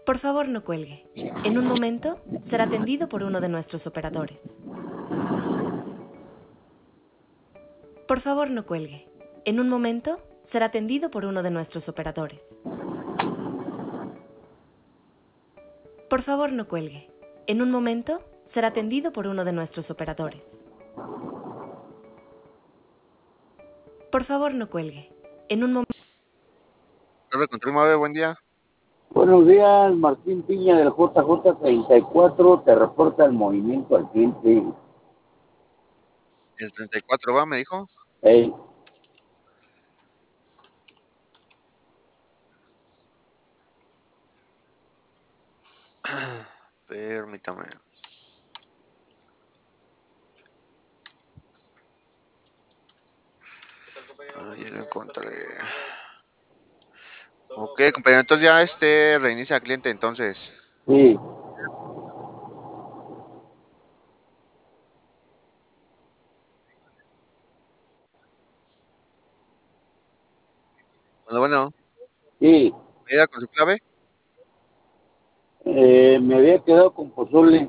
Por favor, no cuelgue. En un momento será atendido por uno de nuestros operadores. Por favor, no cuelgue. En un momento será atendido por uno de nuestros operadores. Por favor, no cuelgue. En un momento será atendido por uno de nuestros operadores. Por favor, no cuelgue. En un momento... Control 9, buen día. Buenos días, Martín Piña del JJ34, te reporta el movimiento al cliente. El 34 va, me dijo. Hey, Permítame. Ahí lo encontré. Ok, compañero, entonces ya reinicia al cliente entonces. sí, Bueno, sí, ¿me da con su clave? me había quedado con pozole.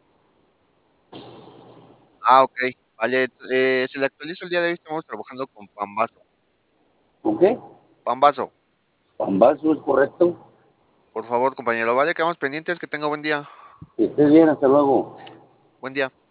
Ah, ok. Vale, se le actualiza el día de hoy, estamos trabajando con Pambazo. ¿Con qué? Pambazo, Pambazo, ¿es correcto? por favor, compañero. Vale, quedamos pendientes, que tenga buen día. Que estés bien, hasta luego. Buen día.